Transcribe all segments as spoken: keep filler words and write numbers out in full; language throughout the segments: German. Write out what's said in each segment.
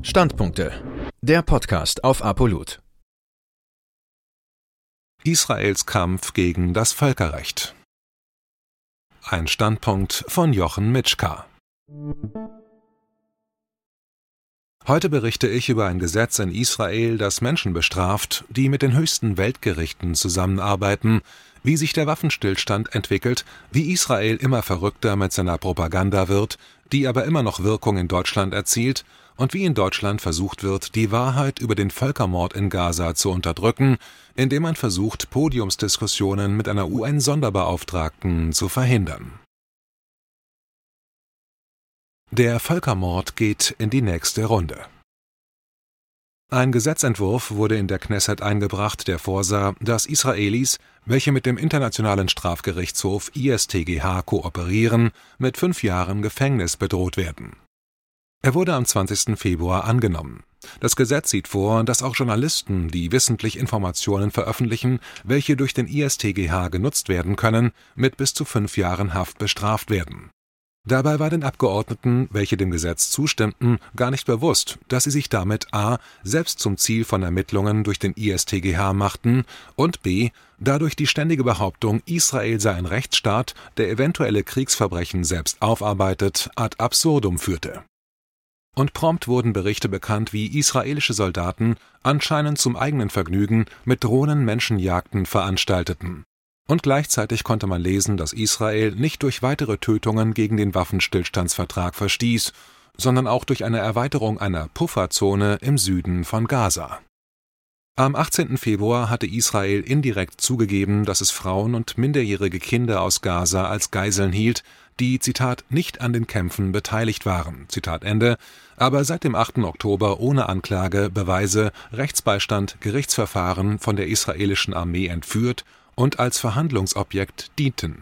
Standpunkte. Der Podcast auf Apollut. Israels Kampf gegen das Völkerrecht. Ein Standpunkt von Jochen Mitschka. Heute berichte ich über ein Gesetz in Israel, das Menschen bestraft, die mit den höchsten Weltgerichten zusammenarbeiten, wie sich der Waffenstillstand entwickelt, wie Israel immer verrückter mit seiner Propaganda wird, die aber immer noch Wirkung in Deutschland erzielt, und wie in Deutschland versucht wird, die Wahrheit über den Völkermord in Gaza zu unterdrücken, indem man versucht, Podiumsdiskussionen mit einer U N-Sonderbeauftragten zu verhindern. Der Völkermord geht in die nächste Runde. Ein Gesetzentwurf wurde in der Knesset eingebracht, der vorsah, dass Israelis, welche mit dem Internationalen Strafgerichtshof I S T G H kooperieren, mit fünf Jahren Gefängnis bedroht werden. Er wurde am zwanzigsten Februar angenommen. Das Gesetz sieht vor, dass auch Journalisten, die wissentlich Informationen veröffentlichen, welche durch den I S T G H genutzt werden können, mit bis zu fünf Jahren Haft bestraft werden. Dabei war den Abgeordneten, welche dem Gesetz zustimmten, gar nicht bewusst, dass sie sich damit a. selbst zum Ziel von Ermittlungen durch den I S T G H machten und b. dadurch die ständige Behauptung, Israel sei ein Rechtsstaat, der eventuelle Kriegsverbrechen selbst aufarbeitet, ad absurdum führte. Und prompt wurden Berichte bekannt, wie israelische Soldaten anscheinend zum eigenen Vergnügen mit Drohnen Menschenjagden veranstalteten. Und gleichzeitig konnte man lesen, dass Israel nicht durch weitere Tötungen gegen den Waffenstillstandsvertrag verstieß, sondern auch durch eine Erweiterung einer Pufferzone im Süden von Gaza. Am achtzehnten Februar hatte Israel indirekt zugegeben, dass es Frauen und minderjährige Kinder aus Gaza als Geiseln hielt, die, Zitat, nicht an den Kämpfen beteiligt waren, Zitat Ende, aber seit dem achten Oktober ohne Anklage, Beweise, Rechtsbeistand, Gerichtsverfahren von der israelischen Armee entführt und als Verhandlungsobjekt dienten.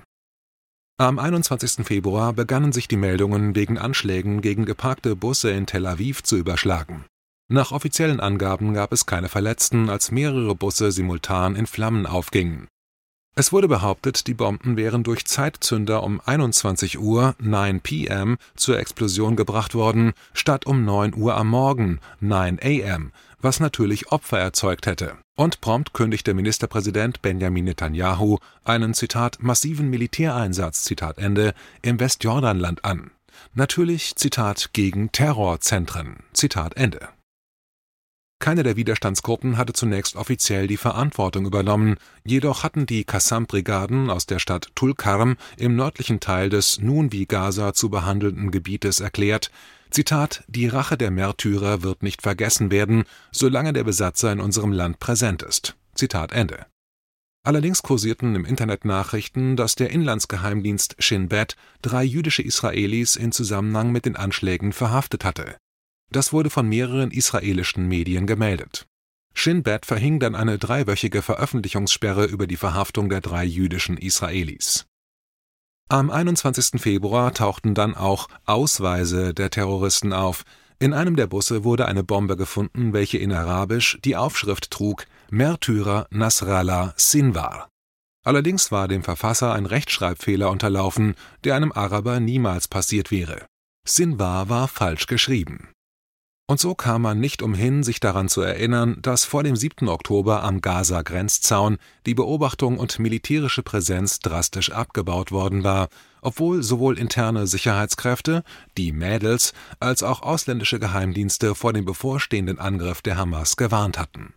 Am einundzwanzigsten Februar begannen sich die Meldungen wegen Anschlägen gegen geparkte Busse in Tel Aviv zu überschlagen. Nach offiziellen Angaben gab es keine Verletzten, als mehrere Busse simultan in Flammen aufgingen. Es wurde behauptet, die Bomben wären durch Zeitzünder um einundzwanzig Uhr neun p m zur Explosion gebracht worden, statt um neun Uhr am Morgen neun a m, was natürlich Opfer erzeugt hätte. Und prompt kündigte Ministerpräsident Benjamin Netanyahu einen, Zitat, massiven Militäreinsatz, Zitat Ende, im Westjordanland an. Natürlich, Zitat, gegen Terrorzentren, Zitat Ende. Keine der Widerstandsgruppen hatte zunächst offiziell die Verantwortung übernommen, jedoch hatten die Qassam-Brigaden aus der Stadt Tulkarm im nördlichen Teil des nun wie Gaza zu behandelnden Gebietes erklärt, Zitat, die Rache der Märtyrer wird nicht vergessen werden, solange der Besatzer in unserem Land präsent ist. Zitat Ende. Allerdings kursierten im Internet Nachrichten, dass der Inlandsgeheimdienst Shin Bet drei jüdische Israelis in Zusammenhang mit den Anschlägen verhaftet hatte. Das wurde von mehreren israelischen Medien gemeldet. Shin Bet verhing dann eine dreiwöchige Veröffentlichungssperre über die Verhaftung der drei jüdischen Israelis. Am einundzwanzigsten Februar tauchten dann auch Ausweise der Terroristen auf. In einem der Busse wurde eine Bombe gefunden, welche in Arabisch die Aufschrift trug: Märtyrer Nasrallah Sinwar. Allerdings war dem Verfasser ein Rechtschreibfehler unterlaufen, der einem Araber niemals passiert wäre. Sinwar war falsch geschrieben. Und so kam man nicht umhin, sich daran zu erinnern, dass vor dem siebten Oktober am Gaza-Grenzzaun die Beobachtung und militärische Präsenz drastisch abgebaut worden war, obwohl sowohl interne Sicherheitskräfte, die Mädels, als auch ausländische Geheimdienste vor dem bevorstehenden Angriff der Hamas gewarnt hatten.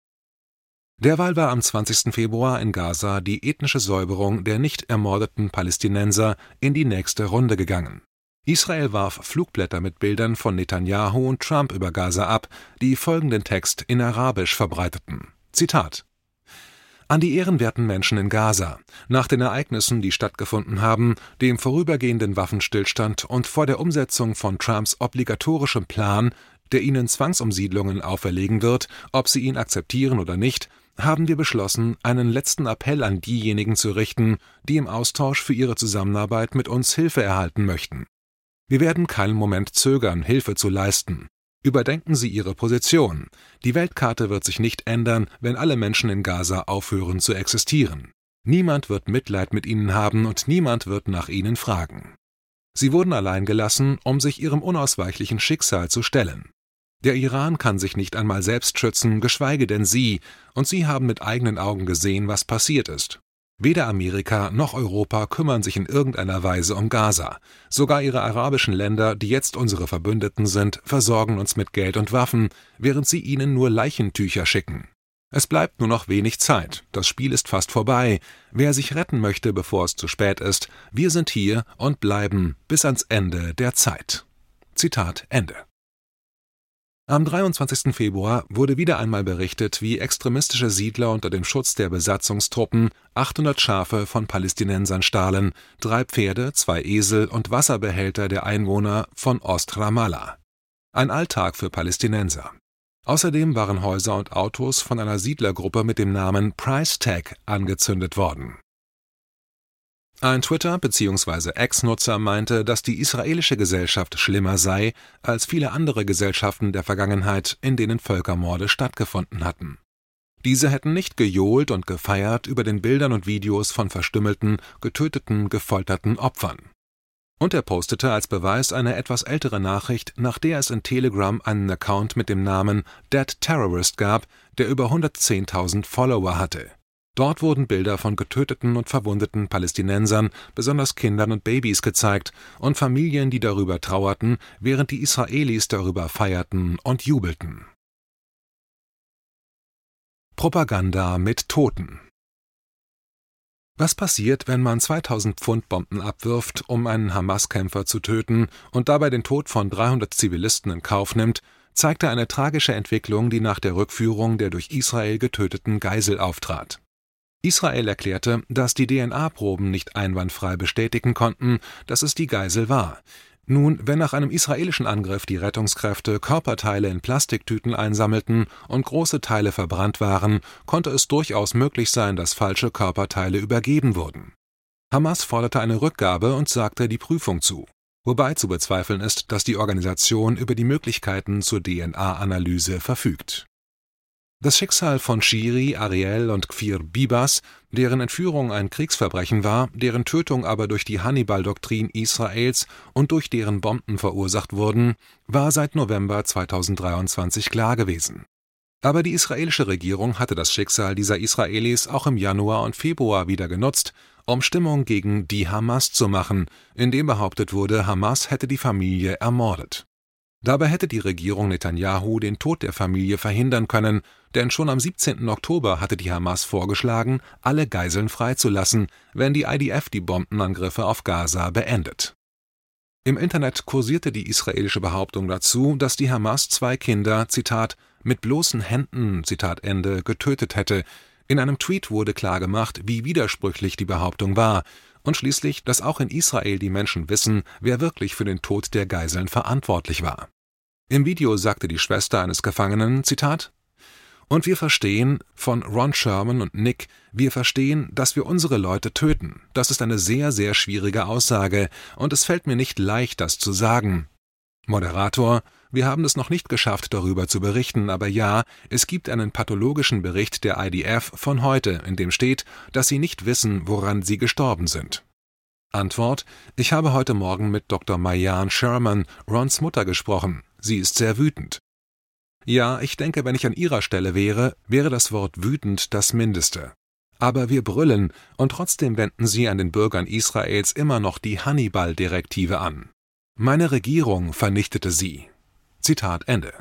Derweil war am zwanzigsten Februar in Gaza die ethnische Säuberung der nicht ermordeten Palästinenser in die nächste Runde gegangen. Israel warf Flugblätter mit Bildern von Netanyahu und Trump über Gaza ab, die folgenden Text in Arabisch verbreiteten. Zitat: An die ehrenwerten Menschen in Gaza. Nach den Ereignissen, die stattgefunden haben, dem vorübergehenden Waffenstillstand und vor der Umsetzung von Trumps obligatorischem Plan, der ihnen Zwangsumsiedlungen auferlegen wird, ob sie ihn akzeptieren oder nicht, haben wir beschlossen, einen letzten Appell an diejenigen zu richten, die im Austausch für ihre Zusammenarbeit mit uns Hilfe erhalten möchten. Wir werden keinen Moment zögern, Hilfe zu leisten. Überdenken Sie Ihre Position. Die Weltkarte wird sich nicht ändern, wenn alle Menschen in Gaza aufhören zu existieren. Niemand wird Mitleid mit ihnen haben und niemand wird nach ihnen fragen. Sie wurden allein gelassen, um sich ihrem unausweichlichen Schicksal zu stellen. Der Iran kann sich nicht einmal selbst schützen, geschweige denn Sie, und Sie haben mit eigenen Augen gesehen, was passiert ist. Weder Amerika noch Europa kümmern sich in irgendeiner Weise um Gaza. Sogar ihre arabischen Länder, die jetzt unsere Verbündeten sind, versorgen uns mit Geld und Waffen, während sie ihnen nur Leichentücher schicken. Es bleibt nur noch wenig Zeit, das Spiel ist fast vorbei. Wer sich retten möchte, bevor es zu spät ist, wir sind hier und bleiben bis ans Ende der Zeit. Zitat Ende. Am dreiundzwanzigsten Februar wurde wieder einmal berichtet, wie extremistische Siedler unter dem Schutz der Besatzungstruppen achthundert Schafe von Palästinensern stahlen, drei Pferde, zwei Esel und Wasserbehälter der Einwohner von Ost-Ramallah. Ein Alltag für Palästinenser. Außerdem waren Häuser und Autos von einer Siedlergruppe mit dem Namen Price Tag angezündet worden. Ein Twitter- bzw. Ex-Nutzer meinte, dass die israelische Gesellschaft schlimmer sei als viele andere Gesellschaften der Vergangenheit, in denen Völkermorde stattgefunden hatten. Diese hätten nicht gejohlt und gefeiert über den Bildern und Videos von verstümmelten, getöteten, gefolterten Opfern. Und er postete als Beweis eine etwas ältere Nachricht, nach der es in Telegram einen Account mit dem Namen Dead Terrorist gab, der über hundertzehntausend Follower hatte. Dort wurden Bilder von getöteten und verwundeten Palästinensern, besonders Kindern und Babys, gezeigt und Familien, die darüber trauerten, während die Israelis darüber feierten und jubelten. Propaganda mit Toten. Was passiert, wenn man zweitausend Pfund Bomben abwirft, um einen Hamas-Kämpfer zu töten und dabei den Tod von dreihundert Zivilisten in Kauf nimmt, zeigte eine tragische Entwicklung, die nach der Rückführung der durch Israel getöteten Geisel auftrat. Israel erklärte, dass die D N A-Proben nicht einwandfrei bestätigen konnten, dass es die Geisel war. Nun, wenn nach einem israelischen Angriff die Rettungskräfte Körperteile in Plastiktüten einsammelten und große Teile verbrannt waren, konnte es durchaus möglich sein, dass falsche Körperteile übergeben wurden. Hamas forderte eine Rückgabe und sagte die Prüfung zu, wobei zu bezweifeln ist, dass die Organisation über die Möglichkeiten zur D N A-Analyse verfügt. Das Schicksal von Shiri, Ariel und Kfir Bibas, deren Entführung ein Kriegsverbrechen war, deren Tötung aber durch die Hannibal-Doktrin Israels und durch deren Bomben verursacht wurden, war seit November zweitausenddreiundzwanzig klar gewesen. Aber die israelische Regierung hatte das Schicksal dieser Israelis auch im Januar und Februar wieder genutzt, um Stimmung gegen die Hamas zu machen, indem behauptet wurde, Hamas hätte die Familie ermordet. Dabei hätte die Regierung Netanyahu den Tod der Familie verhindern können, denn schon am siebzehnten Oktober hatte die Hamas vorgeschlagen, alle Geiseln freizulassen, wenn die I D F die Bombenangriffe auf Gaza beendet. Im Internet kursierte die israelische Behauptung dazu, dass die Hamas zwei Kinder, Zitat, mit bloßen Händen, Zitat Ende, getötet hätte. In einem Tweet wurde klargemacht, wie widersprüchlich die Behauptung war, und schließlich, dass auch in Israel die Menschen wissen, wer wirklich für den Tod der Geiseln verantwortlich war. Im Video sagte die Schwester eines Gefangenen, Zitat, »Und wir verstehen, von Ron Sherman und Nick, wir verstehen, dass wir unsere Leute töten. Das ist eine sehr, sehr schwierige Aussage, und es fällt mir nicht leicht, das zu sagen. Moderator, wir haben es noch nicht geschafft, darüber zu berichten, aber ja, es gibt einen pathologischen Bericht der I D F von heute, in dem steht, dass sie nicht wissen, woran sie gestorben sind. Antwort: Ich habe heute Morgen mit Doktor Mayan Sherman, Rons Mutter, gesprochen. Sie ist sehr wütend. Ja, ich denke, wenn ich an ihrer Stelle wäre, wäre das Wort wütend das Mindeste. Aber wir brüllen, und trotzdem wenden sie an den Bürgern Israels immer noch die Hannibal-Direktive an. Meine Regierung vernichtete sie. Zitat Ende.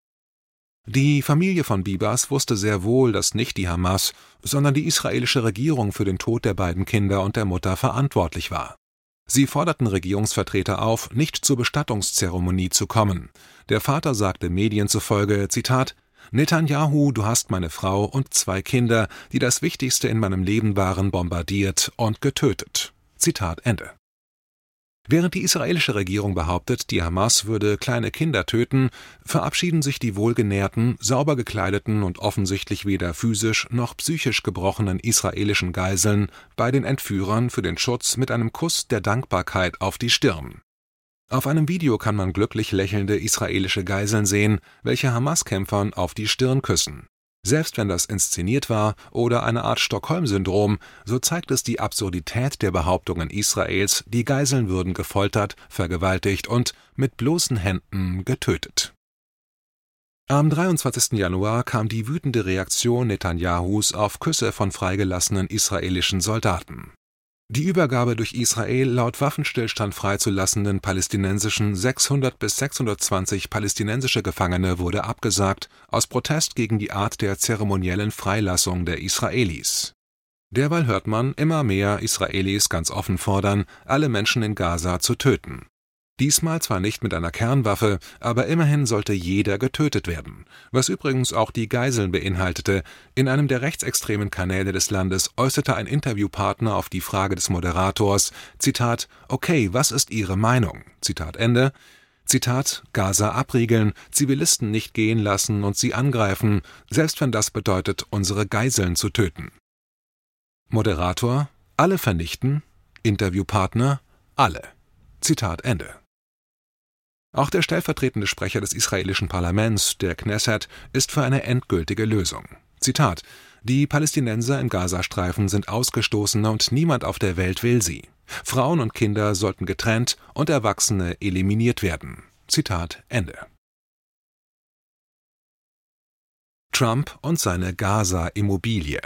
Die Familie von Bibas wusste sehr wohl, dass nicht die Hamas, sondern die israelische Regierung für den Tod der beiden Kinder und der Mutter verantwortlich war. Sie forderten Regierungsvertreter auf, nicht zur Bestattungszeremonie zu kommen. Der Vater sagte Medien zufolge, Zitat, »Netanyahu, du hast meine Frau und zwei Kinder, die das Wichtigste in meinem Leben waren, bombardiert und getötet.« Zitat Ende. Während die israelische Regierung behauptet, die Hamas würde kleine Kinder töten, verabschieden sich die wohlgenährten, sauber gekleideten und offensichtlich weder physisch noch psychisch gebrochenen israelischen Geiseln bei den Entführern für den Schutz mit einem Kuss der Dankbarkeit auf die Stirn. Auf einem Video kann man glücklich lächelnde israelische Geiseln sehen, welche Hamas-Kämpfern auf die Stirn küssen. Selbst wenn das inszeniert war oder eine Art Stockholm-Syndrom, so zeigt es die Absurdität der Behauptungen Israels, die Geiseln würden gefoltert, vergewaltigt und mit bloßen Händen getötet. Am dreiundzwanzigsten Januar kam die wütende Reaktion Netanyahus auf Küsse von freigelassenen israelischen Soldaten. Die Übergabe durch Israel laut Waffenstillstand freizulassenden palästinensischen sechshundert bis sechshundertzwanzig palästinensische Gefangene wurde abgesagt, aus Protest gegen die Art der zeremoniellen Freilassung der Israelis. Derweil hört man immer mehr Israelis ganz offen fordern, alle Menschen in Gaza zu töten. Diesmal zwar nicht mit einer Kernwaffe, aber immerhin sollte jeder getötet werden, was übrigens auch die Geiseln beinhaltete. In einem der rechtsextremen Kanäle des Landes äußerte ein Interviewpartner auf die Frage des Moderators, Zitat, »Okay, was ist Ihre Meinung?« Zitat Ende. Zitat, Gaza abriegeln, Zivilisten nicht gehen lassen und sie angreifen, selbst wenn das bedeutet, unsere Geiseln zu töten. Moderator, alle vernichten, Interviewpartner, alle. Zitat Ende. Auch der stellvertretende Sprecher des israelischen Parlaments, der Knesset, ist für eine endgültige Lösung. Zitat: Die Palästinenser im Gazastreifen sind Ausgestoßene und niemand auf der Welt will sie. Frauen und Kinder sollten getrennt und Erwachsene eliminiert werden. Zitat Ende. Trump und seine Gaza-Immobilie.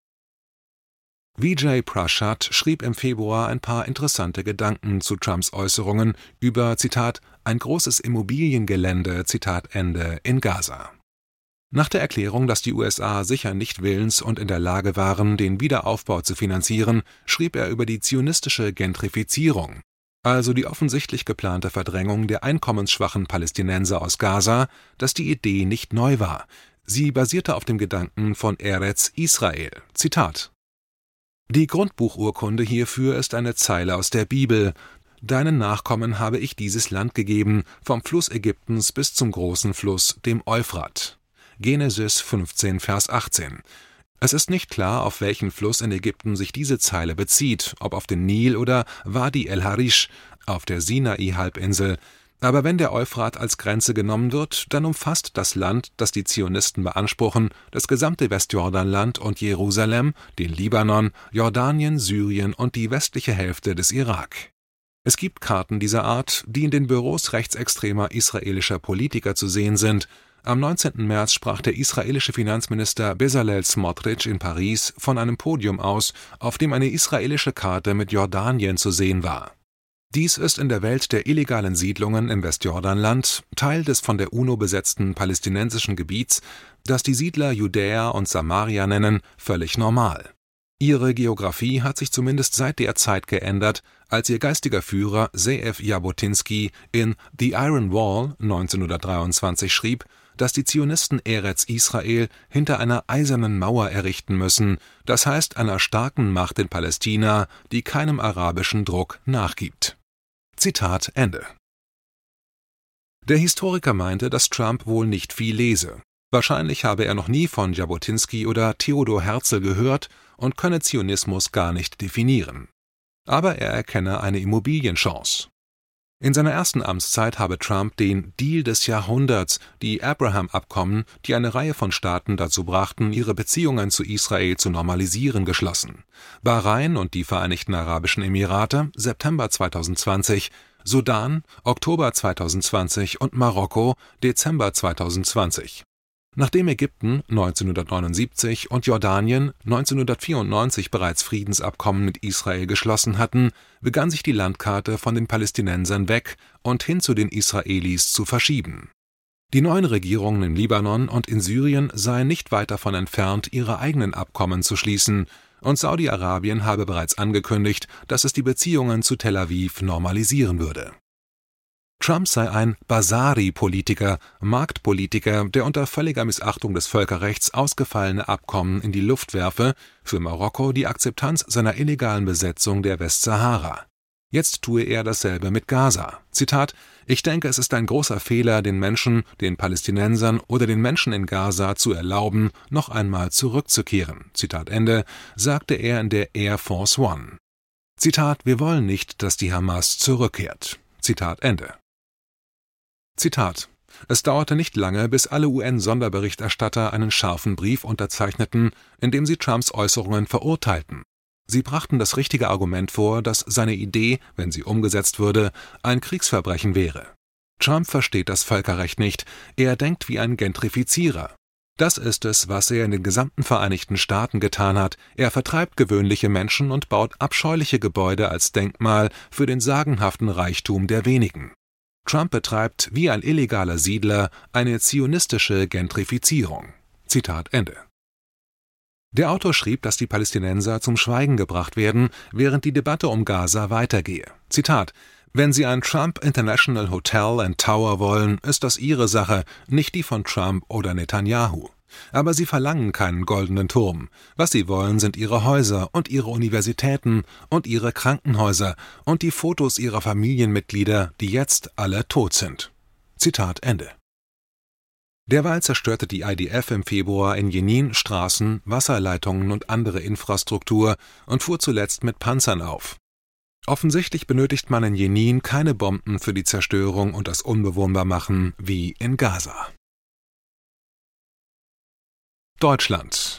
Vijay Prashad schrieb im Februar ein paar interessante Gedanken zu Trumps Äußerungen über, Zitat, ein großes Immobiliengelände, Zitat Ende, in Gaza. Nach der Erklärung, dass die U S A sicher nicht willens und in der Lage waren, den Wiederaufbau zu finanzieren, schrieb er über die zionistische Gentrifizierung, also die offensichtlich geplante Verdrängung der einkommensschwachen Palästinenser aus Gaza, dass die Idee nicht neu war. Sie basierte auf dem Gedanken von Eretz Israel. Zitat: Die Grundbuchurkunde hierfür ist eine Zeile aus der Bibel. Deinen Nachkommen habe ich dieses Land gegeben, vom Fluss Ägyptens bis zum großen Fluss, dem Euphrat. Genesis fünfzehn, Vers achtzehn. Es ist nicht klar, auf welchen Fluss in Ägypten sich diese Zeile bezieht, ob auf den Nil oder Wadi el-Harish auf der Sinai-Halbinsel. Aber wenn der Euphrat als Grenze genommen wird, dann umfasst das Land, das die Zionisten beanspruchen, das gesamte Westjordanland und Jerusalem, den Libanon, Jordanien, Syrien und die westliche Hälfte des Irak. Es gibt Karten dieser Art, die in den Büros rechtsextremer israelischer Politiker zu sehen sind. Am neunzehnten März sprach der israelische Finanzminister Bezalel Smotrich in Paris von einem Podium aus, auf dem eine israelische Karte mit Jordanien zu sehen war. Dies ist in der Welt der illegalen Siedlungen im Westjordanland, Teil des von der UNO besetzten palästinensischen Gebiets, das die Siedler Judäa und Samaria nennen, völlig normal. Ihre Geografie hat sich zumindest seit der Zeit geändert, als ihr geistiger Führer Ze'ev Jabotinsky in The Iron Wall neunzehnhundertdreiundzwanzig schrieb, dass die Zionisten Eretz Israel hinter einer eisernen Mauer errichten müssen, das heißt einer starken Macht in Palästina, die keinem arabischen Druck nachgibt. Zitat Ende. Der Historiker meinte, dass Trump wohl nicht viel lese. Wahrscheinlich habe er noch nie von Jabotinsky oder Theodor Herzl gehört und könne Zionismus gar nicht definieren. Aber er erkenne eine Immobilienchance. In seiner ersten Amtszeit habe Trump den Deal des Jahrhunderts, die Abraham-Abkommen, die eine Reihe von Staaten dazu brachten, ihre Beziehungen zu Israel zu normalisieren, geschlossen. Bahrain und die Vereinigten Arabischen Emirate, September zweitausendzwanzig, Sudan, Oktober zweitausendzwanzig und Marokko, Dezember zweitausendzwanzig. Nachdem Ägypten neunzehnhundertneunundsiebzig und Jordanien neunzehnhundertvierundneunzig bereits Friedensabkommen mit Israel geschlossen hatten, begann sich die Landkarte von den Palästinensern weg und hin zu den Israelis zu verschieben. Die neuen Regierungen im Libanon und in Syrien seien nicht weit davon entfernt, ihre eigenen Abkommen zu schließen, und Saudi-Arabien habe bereits angekündigt, dass es die Beziehungen zu Tel Aviv normalisieren würde. Trump sei ein Basari-Politiker, Marktpolitiker, der unter völliger Missachtung des Völkerrechts ausgefallene Abkommen in die Luft werfe, für Marokko die Akzeptanz seiner illegalen Besetzung der Westsahara. Jetzt tue er dasselbe mit Gaza. Zitat: Ich denke, es ist ein großer Fehler, den Menschen, den Palästinensern oder den Menschen in Gaza zu erlauben, noch einmal zurückzukehren. Zitat Ende, sagte er in der Air Force One. Zitat: Wir wollen nicht, dass die Hamas zurückkehrt. Zitat Ende. Zitat: Es dauerte nicht lange, bis alle U N-Sonderberichterstatter einen scharfen Brief unterzeichneten, in dem sie Trumps Äußerungen verurteilten. Sie brachten das richtige Argument vor, dass seine Idee, wenn sie umgesetzt würde, ein Kriegsverbrechen wäre. Trump versteht das Völkerrecht nicht, er denkt wie ein Gentrifizierer. Das ist es, was er in den gesamten Vereinigten Staaten getan hat. Er vertreibt gewöhnliche Menschen und baut abscheuliche Gebäude als Denkmal für den sagenhaften Reichtum der wenigen. Trump betreibt wie ein illegaler Siedler eine zionistische Gentrifizierung. Zitat Ende. Der Autor schrieb, dass die Palästinenser zum Schweigen gebracht werden, während die Debatte um Gaza weitergehe. Zitat: Wenn Sie ein Trump International Hotel and Tower wollen, ist das Ihre Sache, nicht die von Trump oder Netanyahu. Aber Sie verlangen keinen goldenen Turm. Was Sie wollen, sind Ihre Häuser und Ihre Universitäten und Ihre Krankenhäuser und die Fotos Ihrer Familienmitglieder, die jetzt alle tot sind. Zitat Ende. Derweil zerstörte die I D F im Februar in Jenin Straßen, Wasserleitungen und andere Infrastruktur und fuhr zuletzt mit Panzern auf. Offensichtlich benötigt man in Jenin keine Bomben für die Zerstörung und das Unbewohnbarmachen wie in Gaza. Deutschland.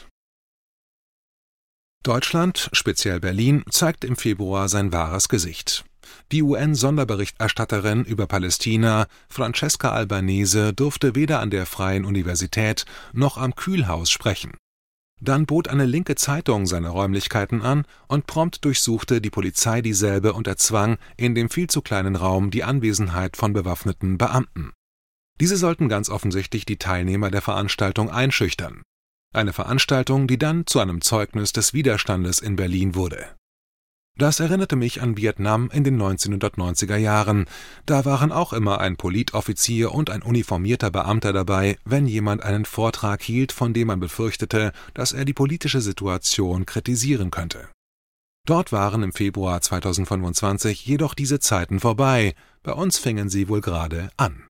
Deutschland, speziell Berlin, zeigt im Februar sein wahres Gesicht. Die U N-Sonderberichterstatterin über Palästina, Francesca Albanese, durfte weder an der Freien Universität noch am Kühlhaus sprechen. Dann bot eine linke Zeitung seine Räumlichkeiten an und prompt durchsuchte die Polizei dieselbe und erzwang in dem viel zu kleinen Raum die Anwesenheit von bewaffneten Beamten. Diese sollten ganz offensichtlich die Teilnehmer der Veranstaltung einschüchtern. Eine Veranstaltung, die dann zu einem Zeugnis des Widerstandes in Berlin wurde. Das erinnerte mich an Vietnam in den neunzehnhundertneunziger Jahren. Da waren auch immer ein Politoffizier und ein uniformierter Beamter dabei, wenn jemand einen Vortrag hielt, von dem man befürchtete, dass er die politische Situation kritisieren könnte. Dort waren im Februar zweitausendfünfundzwanzig jedoch diese Zeiten vorbei, bei uns fingen sie wohl gerade an.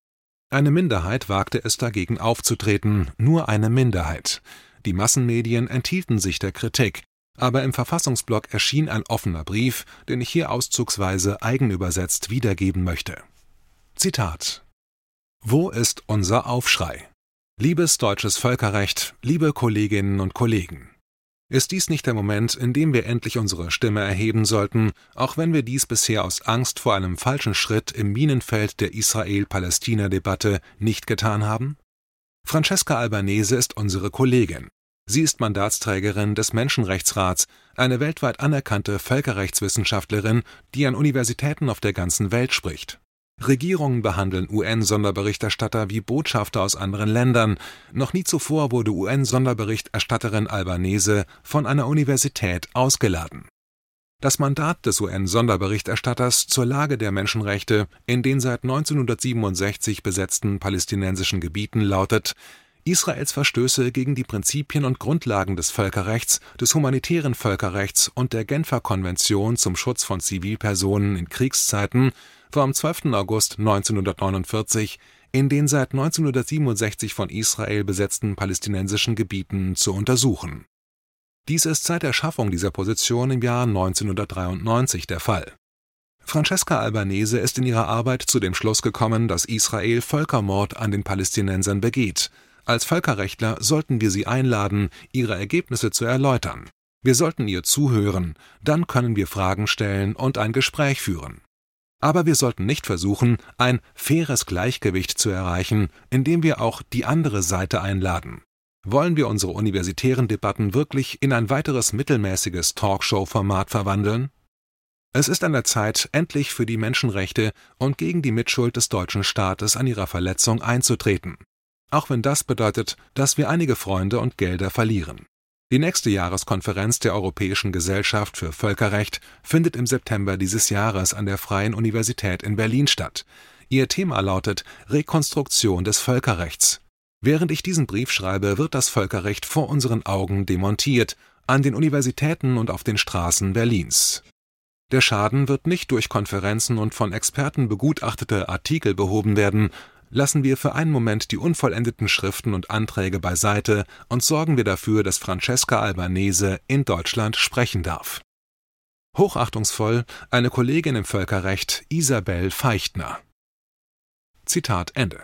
Eine Minderheit wagte es dagegen aufzutreten, nur eine Minderheit. Die Massenmedien enthielten sich der Kritik. Aber im Verfassungsblock erschien ein offener Brief, den ich hier auszugsweise eigenübersetzt wiedergeben möchte. Zitat: Wo ist unser Aufschrei? Liebes deutsches Völkerrecht, liebe Kolleginnen und Kollegen. Ist dies nicht der Moment, in dem wir endlich unsere Stimme erheben sollten, auch wenn wir dies bisher aus Angst vor einem falschen Schritt im Minenfeld der Israel-Palästina-Debatte nicht getan haben? Francesca Albanese ist unsere Kollegin. Sie ist Mandatsträgerin des Menschenrechtsrats, eine weltweit anerkannte Völkerrechtswissenschaftlerin, die an Universitäten auf der ganzen Welt spricht. Regierungen behandeln U N-Sonderberichterstatter wie Botschafter aus anderen Ländern. Noch nie zuvor wurde U N-Sonderberichterstatterin Albanese von einer Universität ausgeladen. Das Mandat des U N-Sonderberichterstatters zur Lage der Menschenrechte in den seit neunzehnhundertsiebenundsechzig besetzten palästinensischen Gebieten lautet: Israels Verstöße gegen die Prinzipien und Grundlagen des Völkerrechts, des humanitären Völkerrechts und der Genfer Konvention zum Schutz von Zivilpersonen in Kriegszeiten vom zwölften August neunzehnhundertneunundvierzig in den seit neunzehnhundertsiebenundsechzig von Israel besetzten palästinensischen Gebieten zu untersuchen. Dies ist seit der Schaffung dieser Position im Jahr neunzehnhundertdreiundneunzig der Fall. Francesca Albanese ist in ihrer Arbeit zu dem Schluss gekommen, dass Israel Völkermord an den Palästinensern begeht. Als Völkerrechtler sollten wir sie einladen, ihre Ergebnisse zu erläutern. Wir sollten ihr zuhören, dann können wir Fragen stellen und ein Gespräch führen. Aber wir sollten nicht versuchen, ein faires Gleichgewicht zu erreichen, indem wir auch die andere Seite einladen. Wollen wir unsere universitären Debatten wirklich in ein weiteres mittelmäßiges Talkshow-Format verwandeln? Es ist an der Zeit, endlich für die Menschenrechte und gegen die Mitschuld des deutschen Staates an ihrer Verletzung einzutreten. Auch wenn das bedeutet, dass wir einige Freunde und Gelder verlieren. Die nächste Jahreskonferenz der Europäischen Gesellschaft für Völkerrecht findet im September dieses Jahres an der Freien Universität in Berlin statt. Ihr Thema lautet Rekonstruktion des Völkerrechts. Während ich diesen Brief schreibe, wird das Völkerrecht vor unseren Augen demontiert, an den Universitäten und auf den Straßen Berlins. Der Schaden wird nicht durch Konferenzen und von Experten begutachtete Artikel behoben werden. Lassen wir für einen Moment die unvollendeten Schriften und Anträge beiseite und sorgen wir dafür, dass Francesca Albanese in Deutschland sprechen darf. Hochachtungsvoll, eine Kollegin im Völkerrecht, Isabel Feichtner. Zitat Ende.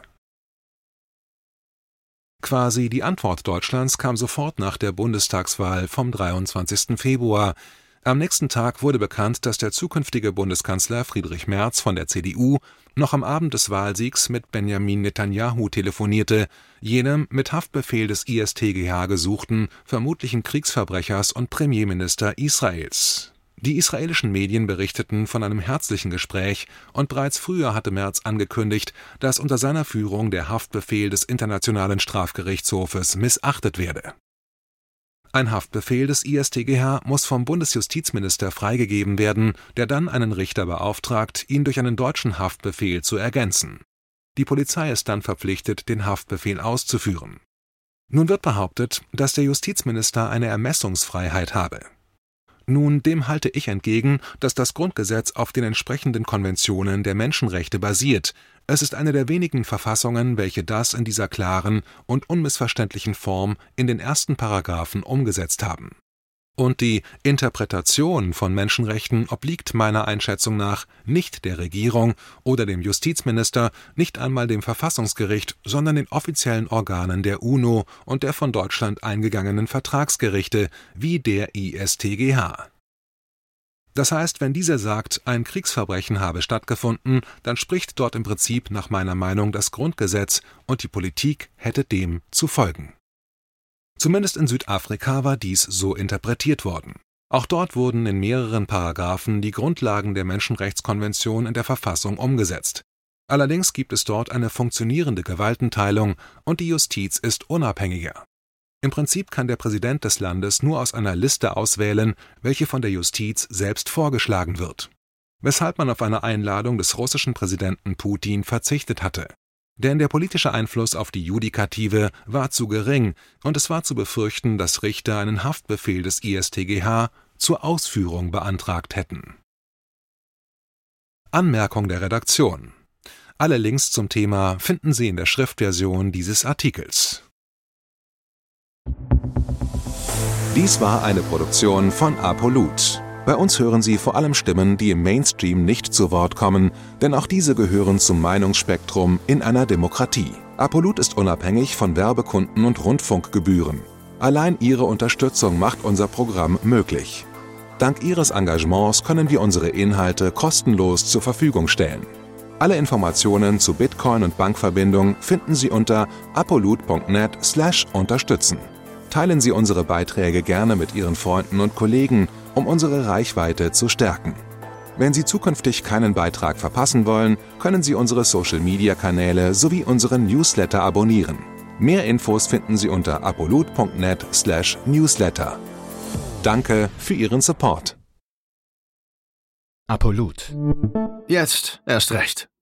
Quasi die Antwort Deutschlands kam sofort nach der Bundestagswahl vom dreiundzwanzigsten Februar. Am nächsten Tag wurde bekannt, dass der zukünftige Bundeskanzler Friedrich Merz von der C D U noch am Abend des Wahlsiegs mit Benjamin Netanyahu telefonierte, jenem mit Haftbefehl des I S T G H gesuchten, vermutlichen Kriegsverbrechers und Premierminister Israels. Die israelischen Medien berichteten von einem herzlichen Gespräch, und bereits früher hatte Merz angekündigt, dass unter seiner Führung der Haftbefehl des Internationalen Strafgerichtshofes missachtet werde. Ein Haftbefehl des I S T G H muss vom Bundesjustizminister freigegeben werden, der dann einen Richter beauftragt, ihn durch einen deutschen Haftbefehl zu ergänzen. Die Polizei ist dann verpflichtet, den Haftbefehl auszuführen. Nun wird behauptet, dass der Justizminister eine Ermessungsfreiheit habe. Nun, dem halte ich entgegen, dass das Grundgesetz auf den entsprechenden Konventionen der Menschenrechte basiert. Es ist eine der wenigen Verfassungen, welche das in dieser klaren und unmissverständlichen Form in den ersten Paragraphen umgesetzt haben. Und die Interpretation von Menschenrechten obliegt meiner Einschätzung nach nicht der Regierung oder dem Justizminister, nicht einmal dem Verfassungsgericht, sondern den offiziellen Organen der UNO und der von Deutschland eingegangenen Vertragsgerichte, wie der I S T G H. Das heißt, wenn dieser sagt, ein Kriegsverbrechen habe stattgefunden, dann spricht dort im Prinzip nach meiner Meinung das Grundgesetz, und die Politik hätte dem zu folgen. Zumindest in Südafrika war dies so interpretiert worden. Auch dort wurden in mehreren Paragraphen die Grundlagen der Menschenrechtskonvention in der Verfassung umgesetzt. Allerdings gibt es dort eine funktionierende Gewaltenteilung und die Justiz ist unabhängiger. Im Prinzip kann der Präsident des Landes nur aus einer Liste auswählen, welche von der Justiz selbst vorgeschlagen wird. Weshalb man auf eine Einladung des russischen Präsidenten Putin verzichtet hatte. Denn der politische Einfluss auf die Judikative war zu gering, und es war zu befürchten, dass Richter einen Haftbefehl des I S T G H zur Ausführung beantragt hätten. Anmerkung der Redaktion: Alle Links zum Thema finden Sie in der Schriftversion dieses Artikels. Dies war eine Produktion von ApoLoot. Bei uns hören Sie vor allem Stimmen, die im Mainstream nicht zu Wort kommen, denn auch diese gehören zum Meinungsspektrum in einer Demokratie. ApoLoot ist unabhängig von Werbekunden und Rundfunkgebühren. Allein Ihre Unterstützung macht unser Programm möglich. Dank Ihres Engagements können wir unsere Inhalte kostenlos zur Verfügung stellen. Alle Informationen zu Bitcoin und Bankverbindung finden Sie unter apoloot punkt net slash unterstützen. Teilen Sie unsere Beiträge gerne mit Ihren Freunden und Kollegen, um unsere Reichweite zu stärken. Wenn Sie zukünftig keinen Beitrag verpassen wollen, können Sie unsere Social-Media-Kanäle sowie unseren Newsletter abonnieren. Mehr Infos finden Sie unter apoloot punkt net slash newsletter. Danke für Ihren Support. ApoLoot. Jetzt erst recht.